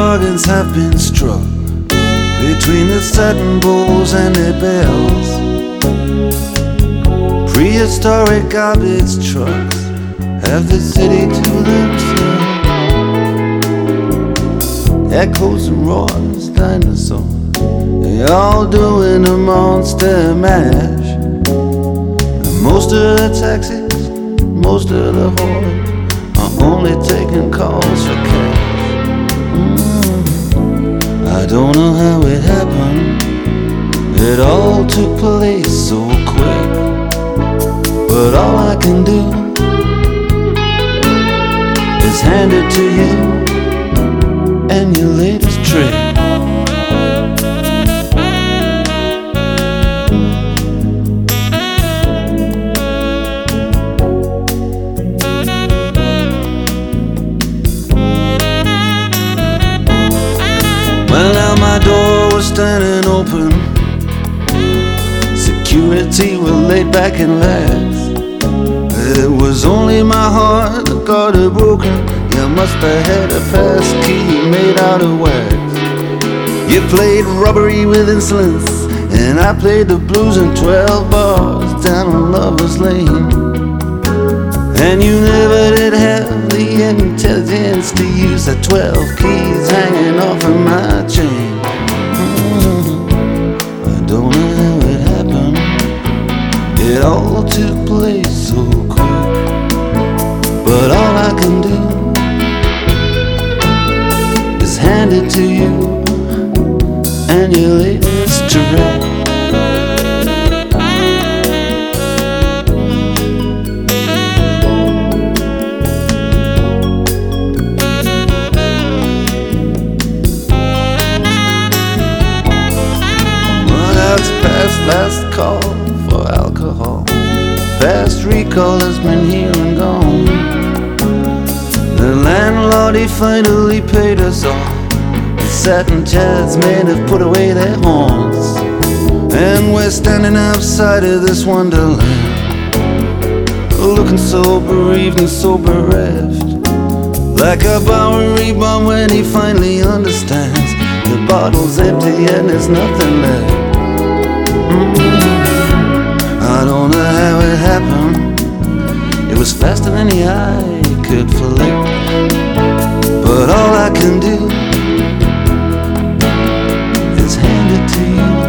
bargains have been struck between the satin bowls and their bells. Prehistoric garbage trucks have the city to themselves. Echoes and roars, dinosaurs, they all doing a monster mash. And most of the taxis, most of the whores are only taking calls for cash. I don't know how it happened, it all took place so quick. But all I can do is hand it to you and your latest trick. Well, now my door was standing open, security were laid back and lax. It was only my heart that got it broken. You must have had a pass key made out of wax. You played robbery with insolence, and I played the blues in 12 bars down on Lover's Lane. And you never did have the intelligence to use the 12 keys hanging off of my chain. I don't know how it happened, it all took place so quick. But all I can do is hand it to you and your latest trick. Last call for alcohol, fast recall has been here and gone. The landlord, he finally paid us all. The satin chairs men have put away their horns, and we're standing outside of this wonderland, looking so bereaved and so bereft, like a Bowery bum when he finally understands the bottle's empty and there's nothing left. I don't know how it happened, it was faster than the eye could flick. But all I can do is hand it to you